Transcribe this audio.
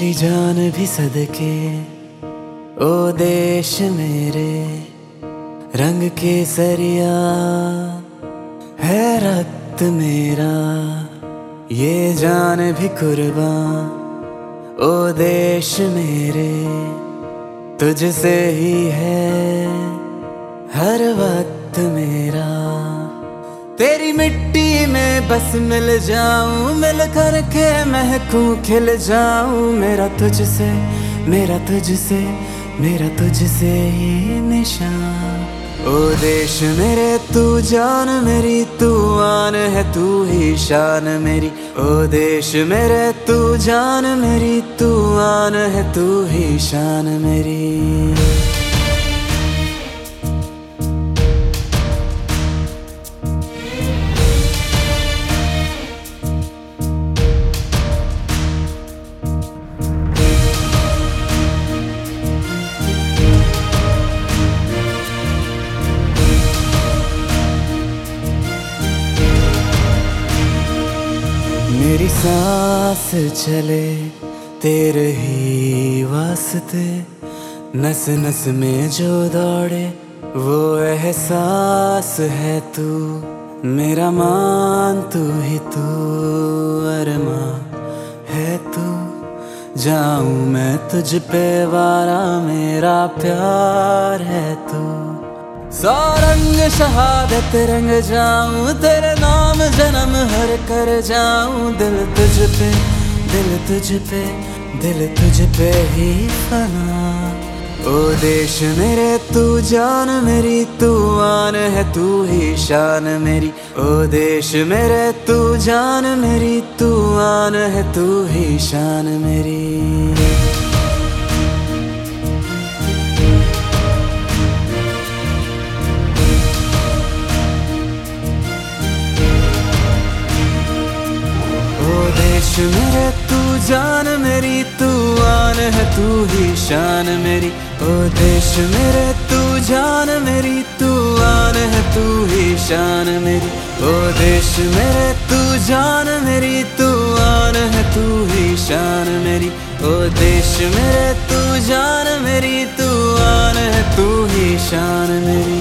मेरी जान भी सदके ओ देश मेरे, रंग केसरिया है रक्त मेरा। ये जान भी कुर्बान ओ देश मेरे, तुझसे ही है हर वक्त मेरा। तेरी मिट्टी में बस मिल जाऊं, मिल कर के महकूं खिल जाऊं। मेरा तुझसे, मेरा तुझसे, मेरा तुझसे ही निशान। ओ देश मेरे तू जान मेरी, तू आन है तू ही शान मेरी। ओ देश मेरे तू जान मेरी, तू आन है तू ही शान मेरी। मेरी सांस चले तेरे ही वास्ते, नस नस में जो दौड़े वो एहसास है तू। मेरा मान तू ही तू, अरमां है तू। जाऊं मैं तुझ पे वारा, मेरा प्यार है तू। सौ रंग शहादत रंग जाऊं, तेरे नाम जन्म हर कर जाऊं। दिल तुझ पे, दिल तुझ पे, दिल तुझ पे ही फना। ओ देश मेरे तू जान मेरी, तू आन है तू ही शान मेरी। ओ देश मेरे तू जान मेरी, तू आन है तू ही शान मेरी। देश मेरे तू जान मेरी, तू आन है तू ही शान मेरी। ओ देश मेरे तू जान मेरी, तू आन है तू ही शान मेरी। ओ देश मेरे तू जान मेरी, तू आन है तू ही शान मेरी। ओ देश मेरे तू जान मेरी, तू आन है तू ही शान मेरी।